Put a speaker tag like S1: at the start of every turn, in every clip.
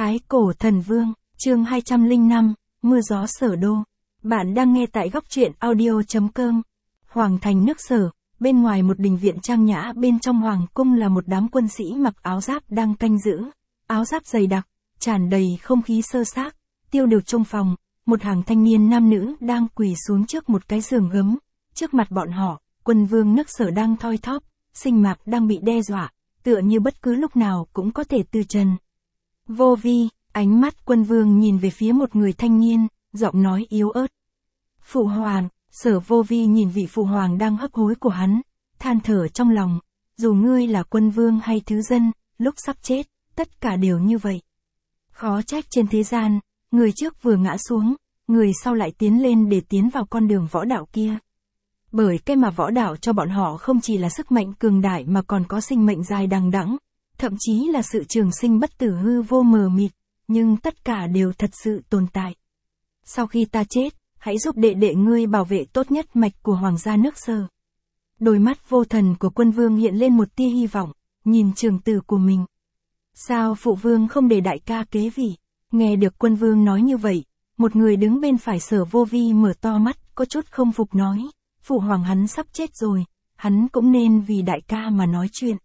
S1: Thái Cổ Thần Vương, chương 205, Mưa gió Sở Đô. Bạn đang nghe tại góc truyện audio.com. Hoàng thành nước Sở, bên ngoài một đình viện trang nhã, bên trong hoàng cung là một đám quân sĩ mặc áo giáp đang canh giữ. Áo giáp dày đặc, tràn đầy không khí sơ xác. Tiêu điều trong phòng, một hàng thanh niên nam nữ đang quỳ xuống trước một cái giường gấm. Trước mặt bọn họ, quân vương nước Sở đang thoi thóp, sinh mạc đang bị đe dọa, tựa như bất cứ lúc nào cũng có thể từ trần. Vô vi, ánh mắt quân vương nhìn về phía một người thanh niên, giọng nói yếu ớt. Phụ hoàng, Sở Vô Vi nhìn vị phụ hoàng đang hấp hối của hắn, than thở trong lòng, dù ngươi là quân vương hay thứ dân, lúc sắp chết, tất cả đều như vậy. Khó trách trên thế gian, người trước vừa ngã xuống, người sau lại tiến lên để tiến vào con đường võ đạo kia. Bởi cái mà võ đạo cho bọn họ không chỉ là sức mạnh cường đại mà còn có sinh mệnh dài đằng đẵng, thậm chí là sự trường sinh bất tử hư vô mờ mịt, nhưng tất cả đều thật sự tồn tại. Sau khi ta chết, hãy giúp đệ đệ ngươi bảo vệ tốt nhất mạch của hoàng gia nước Sở. Đôi mắt vô thần của quân vương hiện lên một tia hy vọng, nhìn trường tử của mình. Sao phụ vương không để đại ca kế vị? Nghe được quân vương nói như vậy, một người đứng bên phải Sở Vô Vi mở to mắt, có chút không phục nói, phụ hoàng hắn sắp chết rồi, hắn cũng nên vì đại ca mà nói chuyện.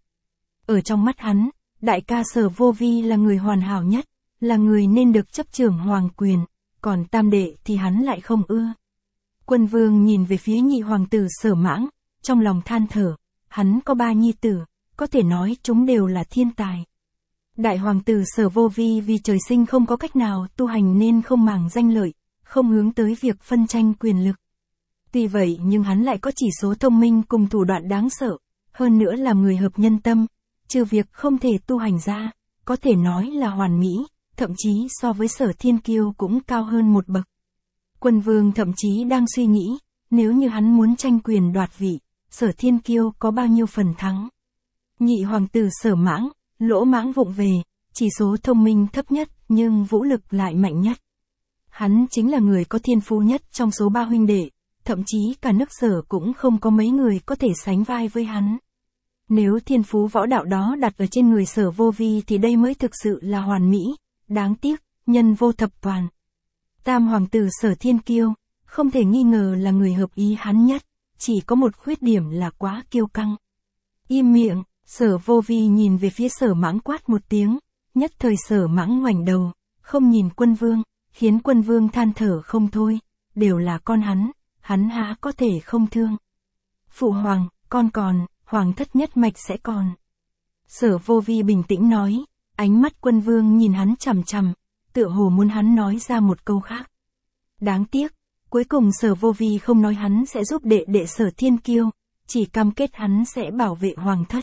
S1: Ở trong mắt hắn, đại ca Sở Vô Vi là người hoàn hảo nhất, là người nên được chấp trưởng hoàng quyền, còn tam đệ thì hắn lại không ưa. Quân vương nhìn về phía nhị hoàng tử Sở Mãng, trong lòng than thở, hắn có 3 nhi tử, có thể nói chúng đều là thiên tài. Đại hoàng tử Sở Vô Vi vì trời sinh không có cách nào tu hành nên không màng danh lợi, không hướng tới việc phân tranh quyền lực. Tuy vậy nhưng hắn lại có chỉ số thông minh cùng thủ đoạn đáng sợ, hơn nữa là người hợp nhân tâm, trừ việc không thể tu hành ra, có thể nói là hoàn mỹ, thậm chí so với Sở Thiên Kiêu cũng cao hơn một bậc. Quân vương thậm chí đang suy nghĩ, nếu như hắn muốn tranh quyền đoạt vị, Sở Thiên Kiêu có bao nhiêu phần thắng. Nhị hoàng tử Sở Mãng, lỗ mãng vụng về, chỉ số thông minh thấp nhất nhưng vũ lực lại mạnh nhất. Hắn chính là người có thiên phú nhất trong số 3 huynh đệ, thậm chí cả nước Sở cũng không có mấy người có thể sánh vai với hắn. Nếu thiên phú võ đạo đó đặt ở trên người Sở Vô Vi thì đây mới thực sự là hoàn mỹ, đáng tiếc, nhân vô thập toàn. Tam hoàng tử Sở Thiên Kiêu, không thể nghi ngờ là người hợp ý hắn nhất, chỉ có một khuyết điểm là quá kiêu căng. Im miệng, Sở Vô Vi nhìn về phía Sở Mãng quát một tiếng, nhất thời Sở Mãng ngoảnh đầu, không nhìn quân vương, khiến quân vương than thở không thôi, đều là con hắn há có thể không thương. Phụ hoàng, con còn, hoàng thất nhất mạch sẽ còn. Sở Vô Vi bình tĩnh nói, ánh mắt quân vương nhìn hắn chằm chằm, tựa hồ muốn hắn nói ra một câu khác. Đáng tiếc, cuối cùng Sở Vô Vi không nói hắn sẽ giúp đệ đệ Sở Thiên Kiêu, chỉ cam kết hắn sẽ bảo vệ hoàng thất.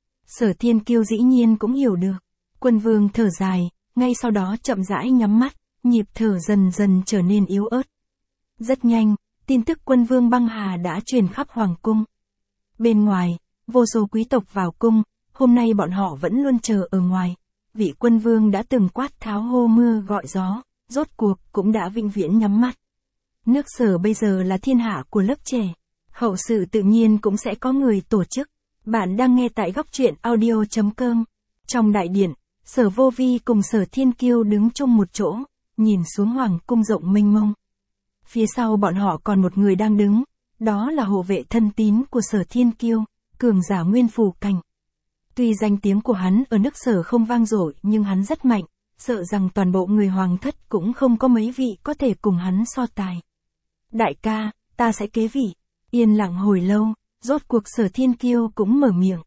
S1: Sở Thiên Kiêu dĩ nhiên cũng hiểu được. Quân vương thở dài, ngay sau đó chậm rãi nhắm mắt, nhịp thở dần dần trở nên yếu ớt. Rất nhanh, tin tức quân vương băng hà đã truyền khắp hoàng cung. Bên ngoài, vô số quý tộc vào cung, hôm nay bọn họ vẫn luôn chờ ở ngoài. Vị quân vương đã từng quát tháo hô mưa gọi gió, rốt cuộc cũng đã vĩnh viễn nhắm mắt. Nước Sở bây giờ là thiên hạ của lớp trẻ. Hậu sự tự nhiên cũng sẽ có người tổ chức. Bạn đang nghe tại góc truyện audio.com. Trong đại điện, Sở Vô Vi cùng Sở Thiên Kiêu đứng chung một chỗ, nhìn xuống hoàng cung rộng mênh mông. Phía sau bọn họ còn một người đang đứng, đó là hộ vệ thân tín của Sở Thiên Kiêu, cường giả Nguyên Phù Cảnh. Tuy danh tiếng của hắn ở nước Sở không vang dội nhưng hắn rất mạnh, sợ rằng toàn bộ người hoàng thất cũng không có mấy vị có thể cùng hắn so tài. Đại ca, ta sẽ kế vị. Yên lặng hồi lâu, rốt cuộc Sở Thiên Kiêu cũng mở miệng.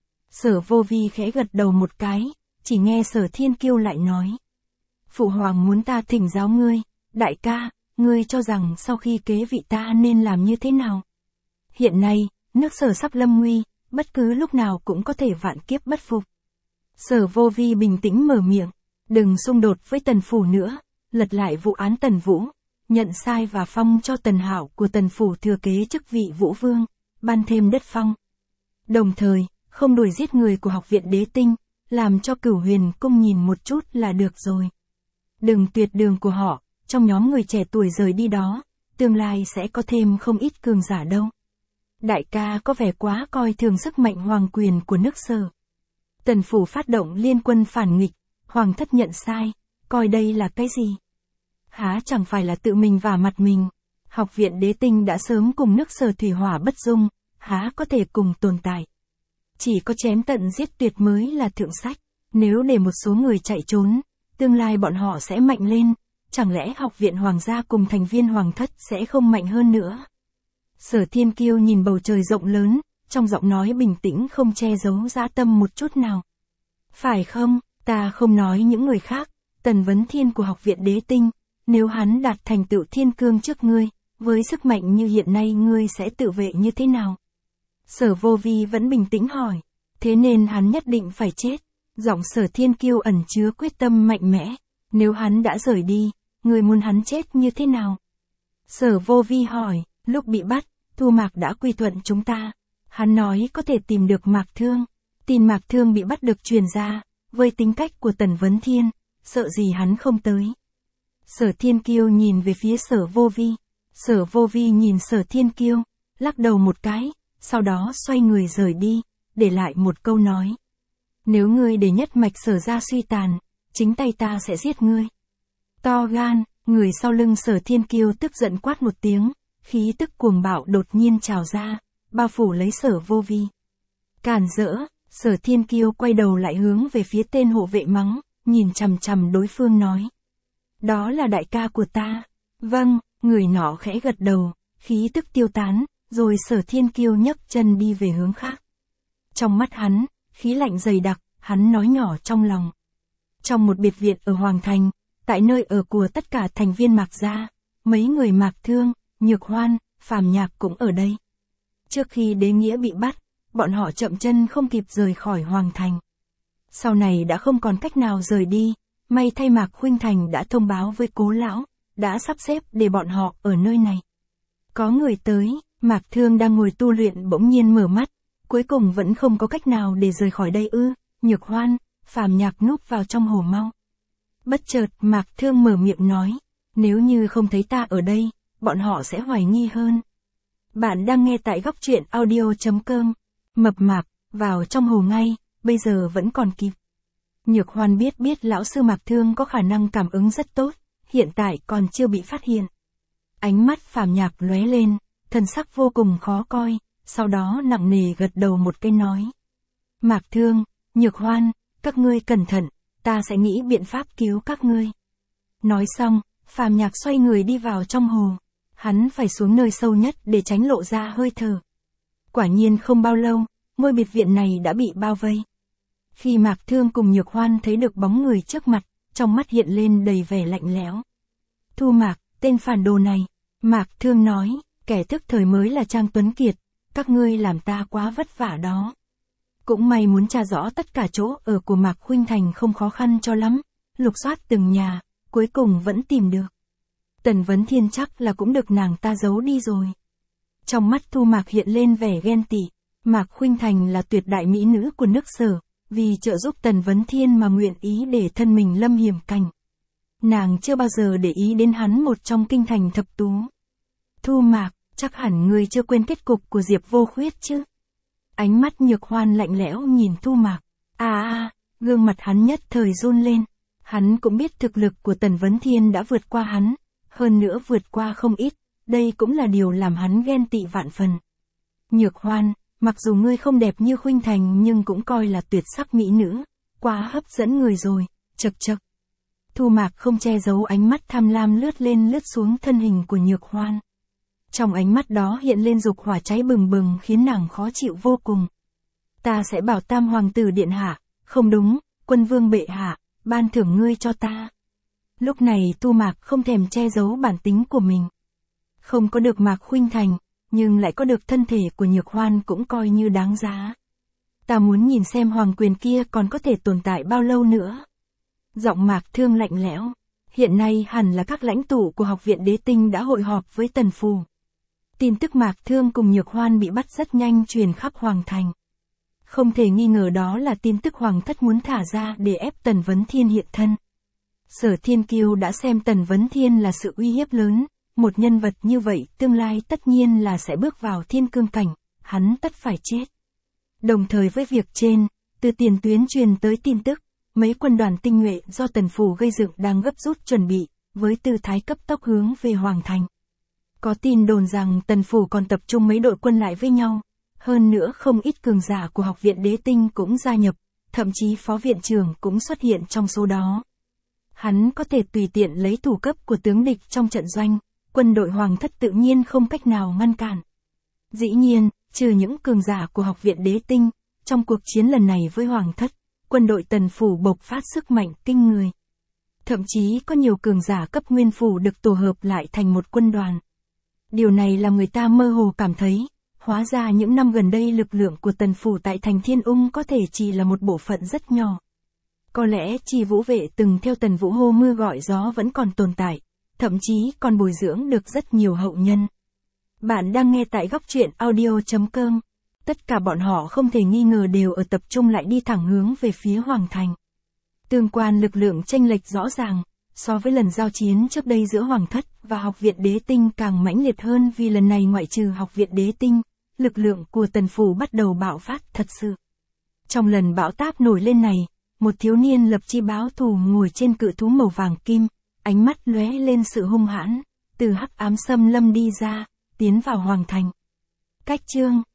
S1: Sở Vô Vi khẽ gật đầu một cái, chỉ nghe Sở Thiên Kiêu lại nói. Phụ hoàng muốn ta thỉnh giáo ngươi, đại ca, ngươi cho rằng sau khi kế vị ta nên làm như thế nào? Hiện nay, nước Sở sắp lâm nguy, bất cứ lúc nào cũng có thể vạn kiếp bất phục. Sở Vô Vi bình tĩnh mở miệng, đừng xung đột với Tần Phủ nữa, lật lại vụ án Tần Vũ, nhận sai và phong cho Tần Hạo của Tần Phủ thừa kế chức vị Vũ Vương, ban thêm đất phong. Đồng thời, không đuổi giết người của học viện Đế Tinh, làm cho Cửu Huyền Cung nhìn một chút là được rồi. Đừng tuyệt đường của họ, trong nhóm người trẻ tuổi rời đi đó, tương lai sẽ có thêm không ít cường giả đâu. Đại ca có vẻ quá coi thường sức mạnh hoàng quyền của nước Sở. Tần Phủ phát động liên quân phản nghịch, hoàng thất nhận sai, coi đây là cái gì? Há chẳng phải là tự mình vả mặt mình. Học viện Đế Tinh đã sớm cùng nước Sở thủy hỏa bất dung, há có thể cùng tồn tại. Chỉ có chém tận giết tuyệt mới là thượng sách. Nếu để một số người chạy trốn, tương lai bọn họ sẽ mạnh lên, chẳng lẽ học viện hoàng gia cùng thành viên hoàng thất sẽ không mạnh hơn nữa? Sở Thiên Kiêu nhìn bầu trời rộng lớn, trong giọng nói bình tĩnh không che giấu dã tâm một chút nào. Phải không, ta không nói những người khác, Tần Vấn Thiên của học viện Đế Tinh, nếu hắn đạt thành tựu thiên cương trước ngươi, với sức mạnh như hiện nay ngươi sẽ tự vệ như thế nào? Sở Vô Vi vẫn bình tĩnh hỏi, thế nên hắn nhất định phải chết. Giọng Sở Thiên Kiêu ẩn chứa quyết tâm mạnh mẽ, nếu hắn đã rời đi, ngươi muốn hắn chết như thế nào? Sở Vô Vi hỏi, lúc bị bắt, Thu Mạc đã quy thuận chúng ta. Hắn nói có thể tìm được Mạc Thương. Tin Mạc Thương bị bắt được truyền ra, với tính cách của Tần Vấn Thiên, sợ gì hắn không tới. Sở Thiên Kiêu nhìn về phía Sở Vô Vi. Sở Vô Vi nhìn Sở Thiên Kiêu, lắc đầu một cái, sau đó xoay người rời đi, để lại một câu nói. Nếu ngươi để nhất mạch Sở ra suy tàn, chính tay ta sẽ giết ngươi. To gan, người sau lưng Sở Thiên Kiêu tức giận quát một tiếng, khí tức cuồng bạo đột nhiên trào ra, bao phủ lấy Sở Vô Vi. Cản rỡ, Sở Thiên Kiêu quay đầu lại hướng về phía tên hộ vệ mắng, nhìn chằm chằm đối phương nói. Đó là đại ca của ta. Vâng, người nọ khẽ gật đầu, khí tức tiêu tán, rồi Sở Thiên Kiêu nhấc chân đi về hướng khác. Trong mắt hắn, khí lạnh dày đặc, hắn nói nhỏ trong lòng. Trong một biệt viện ở Hoàng Thành, tại nơi ở của tất cả thành viên Mạc gia, mấy người Mạc Thương, Nhược Hoan, Phàm Nhạc cũng ở đây. Trước khi Đế Nghĩa bị bắt, bọn họ chậm chân không kịp rời khỏi Hoàng Thành. Sau này đã không còn cách nào rời đi, may thay Mạc Khuynh Thành đã thông báo với Cố lão, đã sắp xếp để bọn họ ở nơi này. Có người tới, Mạc Thương đang ngồi tu luyện bỗng nhiên mở mắt, cuối cùng vẫn không có cách nào để rời khỏi đây ư? Nhược Hoan, Phàm Nhạc núp vào trong hồ mau. Bất chợt Mạc Thương mở miệng nói, nếu như không thấy ta ở đây, bọn họ sẽ hoài nghi hơn. Bạn đang nghe tại góc truyện audio.com. Mập mạp, vào trong hồ ngay, bây giờ vẫn còn kịp. Nhược Hoan biết lão sư Mạc Thương có khả năng cảm ứng rất tốt, hiện tại còn chưa bị phát hiện. Ánh mắt Phàm Nhạc lóe lên, thần sắc vô cùng khó coi, sau đó nặng nề gật đầu một cái nói. Mạc Thương, Nhược Hoan, các ngươi cẩn thận, ta sẽ nghĩ biện pháp cứu các ngươi. Nói xong, Phàm Nhạc xoay người đi vào trong hồ. Hắn phải xuống nơi sâu nhất để tránh lộ ra hơi thở. Quả nhiên không bao lâu, ngôi biệt viện này đã bị bao vây. Khi Mạc Thương cùng Nhược Hoan thấy được bóng người trước mặt, trong mắt hiện lên đầy vẻ lạnh lẽo. Thu Mạc, tên phản đồ này. Mạc Thương nói, kẻ thức thời mới là Trang Tuấn Kiệt, các ngươi làm ta quá vất vả đó. Cũng may muốn tra rõ tất cả chỗ ở của Mạc Khuynh Thành không khó khăn cho lắm, lục soát từng nhà, cuối cùng vẫn tìm được. Tần Vấn Thiên chắc là cũng được nàng ta giấu đi rồi. Trong mắt Thu Mạc hiện lên vẻ ghen tị, Mạc Khuynh Thành là tuyệt đại mỹ nữ của nước Sở, vì trợ giúp Tần Vấn Thiên mà nguyện ý để thân mình lâm hiểm cảnh. Nàng chưa bao giờ để ý đến hắn một trong kinh thành thập tú. Thu Mạc, chắc hẳn ngươi chưa quên kết cục của Diệp Vô Khuyết chứ? Ánh mắt Nhược Hoan lạnh lẽo nhìn Thu Mạc. Gương mặt hắn nhất thời run lên. Hắn cũng biết thực lực của Tần Vấn Thiên đã vượt qua hắn, hơn nữa vượt qua không ít, đây cũng là điều làm hắn ghen tị vạn phần. Nhược Hoan, mặc dù ngươi không đẹp như Khuynh Thành nhưng cũng coi là tuyệt sắc mỹ nữ, quá hấp dẫn người rồi, chậc chậc. Thu Mạc không che giấu ánh mắt tham lam lướt lên lướt xuống thân hình của Nhược Hoan. Trong ánh mắt đó hiện lên dục hỏa cháy bừng bừng khiến nàng khó chịu vô cùng. Ta sẽ bảo Tam Hoàng tử điện hạ, không đúng, Quân Vương bệ hạ, ban thưởng ngươi cho ta. Lúc này Thu Mạc không thèm che giấu bản tính của mình. Không có được Mạc Khuynh Thành, nhưng lại có được thân thể của Nhược Hoan cũng coi như đáng giá. Ta muốn nhìn xem hoàng quyền kia còn có thể tồn tại bao lâu nữa. Giọng Mạc Thương lạnh lẽo. Hiện nay hẳn là các lãnh tụ của học viện Đế Tinh đã hội họp với Tần Phù. Tin tức Mạc Thương cùng Nhược Hoan bị bắt rất nhanh truyền khắp Hoàng Thành. Không thể nghi ngờ đó là tin tức Hoàng thất muốn thả ra để ép Tần Vấn Thiên hiện thân. Sở Thiên Kiêu đã xem Tần Vấn Thiên là sự uy hiếp lớn, một nhân vật như vậy tương lai tất nhiên là sẽ bước vào thiên cương cảnh, hắn tất phải chết. Đồng thời với việc trên, từ tiền tuyến truyền tới tin tức, mấy quân đoàn tinh nhuệ do Tần Phủ gây dựng đang gấp rút chuẩn bị, với tư thái cấp tốc hướng về Hoàng Thành. Có tin đồn rằng Tần Phủ còn tập trung mấy đội quân lại với nhau, hơn nữa không ít cường giả của Học viện Đế Tinh cũng gia nhập, thậm chí phó viện trưởng cũng xuất hiện trong số đó. Hắn có thể tùy tiện lấy thủ cấp của tướng địch trong trận doanh, quân đội Hoàng thất tự nhiên không cách nào ngăn cản. Dĩ nhiên, trừ những cường giả của Học viện Đế Tinh, trong cuộc chiến lần này với Hoàng thất, quân đội Tần Phủ bộc phát sức mạnh kinh người. Thậm chí có nhiều cường giả cấp nguyên phủ được tổ hợp lại thành một quân đoàn. Điều này làm người ta mơ hồ cảm thấy, hóa ra những năm gần đây lực lượng của Tần Phủ tại thành Thiên Ung có thể chỉ là một bộ phận rất nhỏ. Có lẽ Chi Vũ Vệ từng theo Tần Vũ hô mưa gọi gió vẫn còn tồn tại, thậm chí còn bồi dưỡng được rất nhiều hậu nhân. Bạn đang nghe tại góc truyện audio.com. Tất cả bọn họ không thể nghi ngờ đều ở tập trung lại đi thẳng hướng về phía Hoàng Thành. Tương quan lực lượng chênh lệch rõ ràng, so với lần giao chiến trước đây giữa Hoàng thất và Học viện Đế Tinh càng mãnh liệt hơn vì lần này ngoại trừ Học viện Đế Tinh, lực lượng của Tần Phủ bắt đầu bạo phát thật sự. Trong lần bão táp nổi lên này, một thiếu niên lập chi báo thù ngồi trên cự thú màu vàng kim, ánh mắt lóe lên sự hung hãn, từ hắc ám xâm lâm đi ra, tiến vào Hoàng Thành. Cách chương